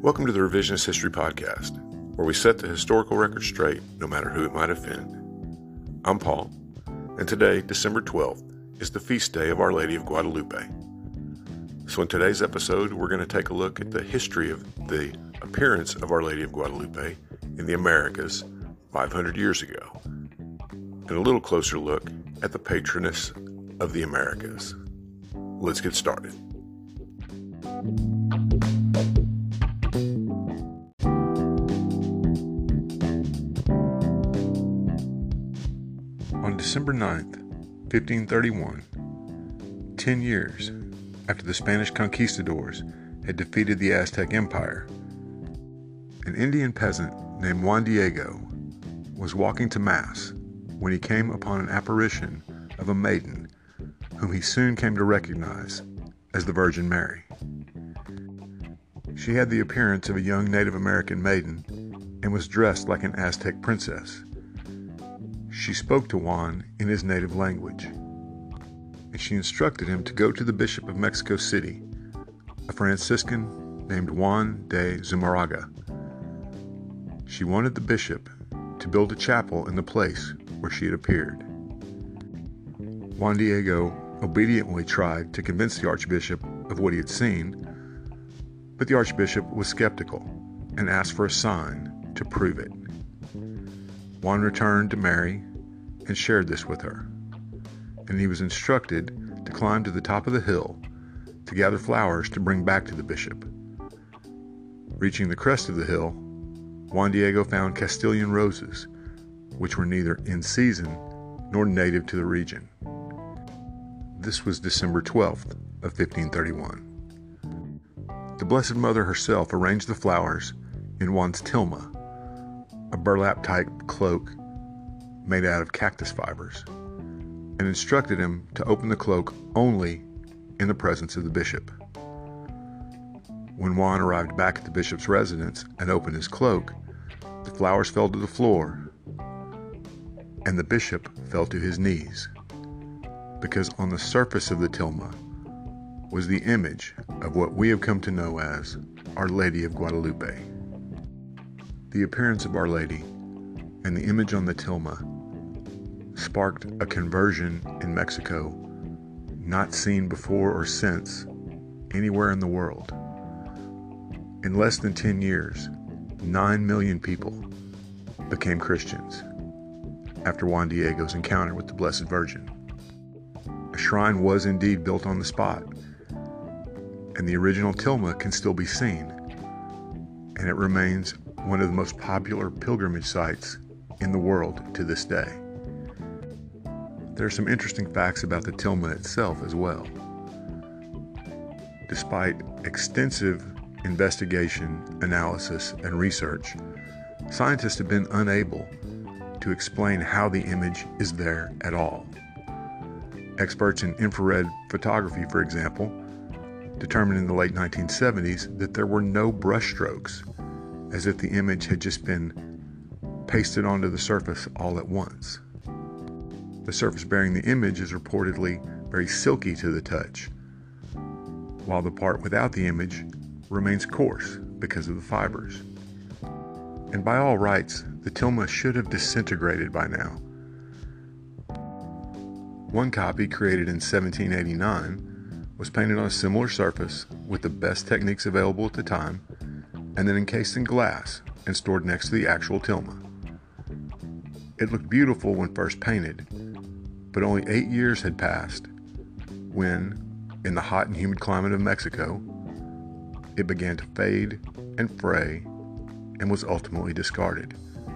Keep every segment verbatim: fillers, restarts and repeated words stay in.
Welcome to the Revisionist History Podcast, where we set the historical record straight, no matter who it might offend. I'm Paul, and today, December twelfth, is the feast day of Our Lady of Guadalupe. So in today's episode, we're going to take a look at the history of the appearance of Our Lady of Guadalupe in the Americas five hundred years ago, and a little closer look at the patroness of the Americas. Let's get started. On December ninth, fifteen thirty-one, ten years after the Spanish conquistadors had defeated the Aztec Empire, an Indian peasant named Juan Diego was walking to Mass when he came upon an apparition of a maiden whom he soon came to recognize as the Virgin Mary. She had the appearance of a young Native American maiden and was dressed like an Aztec princess. She spoke to Juan in his native language, and she instructed him to go to the Bishop of Mexico City, a Franciscan named Juan de Zumarraga. She wanted the bishop to build a chapel in the place where she had appeared. Juan Diego obediently tried to convince the archbishop of what he had seen, but the archbishop was skeptical and asked for a sign to prove it. Juan returned to Mary and shared this with her, and he was instructed to climb to the top of the hill to gather flowers to bring back to the bishop. Reaching the crest of the hill, Juan Diego found Castilian roses, which were neither in season nor native to the region. This was December twelfth of fifteen thirty-one. The Blessed Mother herself arranged the flowers in Juan's tilma, a burlap-type cloak made out of cactus fibers, and instructed him to open the cloak only in the presence of the bishop. When Juan arrived back at the bishop's residence and opened his cloak, the flowers fell to the floor, and the bishop fell to his knees, because on the surface of the tilma was the image of what we have come to know as Our Lady of Guadalupe. The appearance of Our Lady and the image on the tilma sparked a conversion in Mexico not seen before or since anywhere in the world. In less than ten years, nine million people became Christians after Juan Diego's encounter with the Blessed Virgin. A shrine was indeed built on the spot, and the original tilma can still be seen, and it remains one of the most popular pilgrimage sites in the world to this day. There are some interesting facts about the tilma itself as well. Despite extensive investigation, analysis, and research, scientists have been unable to explain how the image is there at all. Experts in infrared photography, for example, determined in the late nineteen seventies that there were no brushstrokes, as if the image had just been pasted onto the surface all at once. The surface bearing the image is reportedly very silky to the touch, while the part without the image remains coarse because of the fibers. And by all rights, the tilma should have disintegrated by now. One copy, created in seventeen eighty-nine, was painted on a similar surface with the best techniques available at the time, and then encased in glass and stored next to the actual tilma. It looked beautiful when first painted, but only eight years had passed when, in the hot and humid climate of Mexico, it began to fade and fray and was ultimately discarded.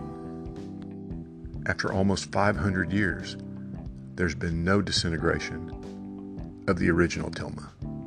After almost five hundred years, there's been no disintegration of the original tilma.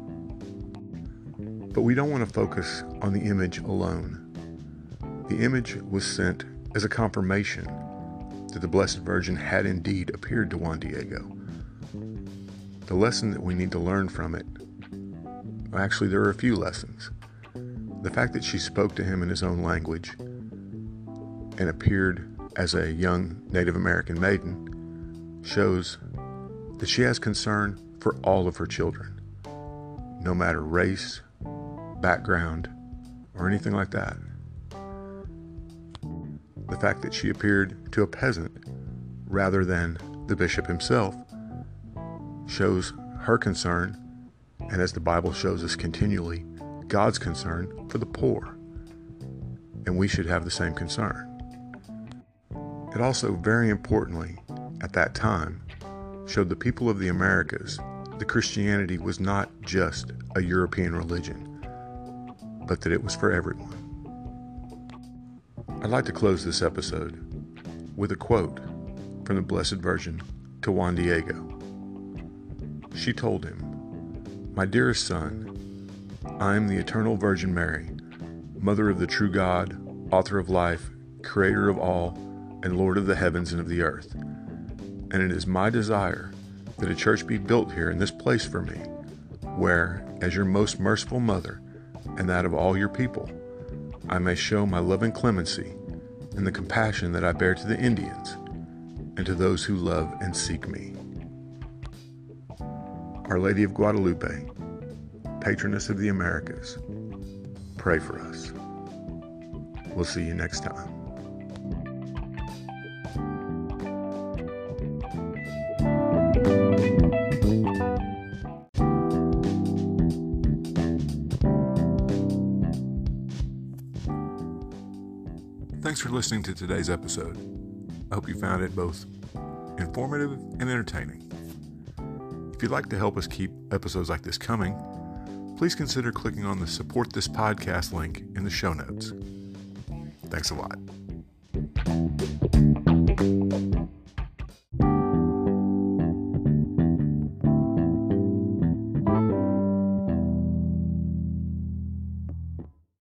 But we don't want to focus on the image alone. The image was sent as a confirmation that the Blessed Virgin had indeed appeared to Juan Diego. The lesson that we need to learn from it, well, actually there are a few lessons. The fact that she spoke to him in his own language and appeared as a young Native American maiden shows that she has concern for all of her children, no matter race, background, or anything like that. The fact that she appeared to a peasant rather than the bishop himself shows her concern, and as the Bible shows us continually, God's concern for the poor. And we should have the same concern. It also, very importantly, at that time, showed the people of the Americas that Christianity was not just a European religion, but that it was for everyone. I'd like to close this episode with a quote from the Blessed Virgin to Juan Diego. She told him, "My dearest son, I am the eternal Virgin Mary, Mother of the true God, author of life, creator of all, and Lord of the heavens and of the earth. And it is my desire that a church be built here in this place for me, where, as your most merciful mother, and that of all your people, I may show my love and clemency and the compassion that I bear to the Indians and to those who love and seek me." Our Lady of Guadalupe, patroness of the Americas, pray for us. We'll see you next time. Thanks for listening to today's episode. I hope you found it both informative and entertaining. If you'd like to help us keep episodes like this coming, please consider clicking on the Support This Podcast link in the show notes. Thanks a lot.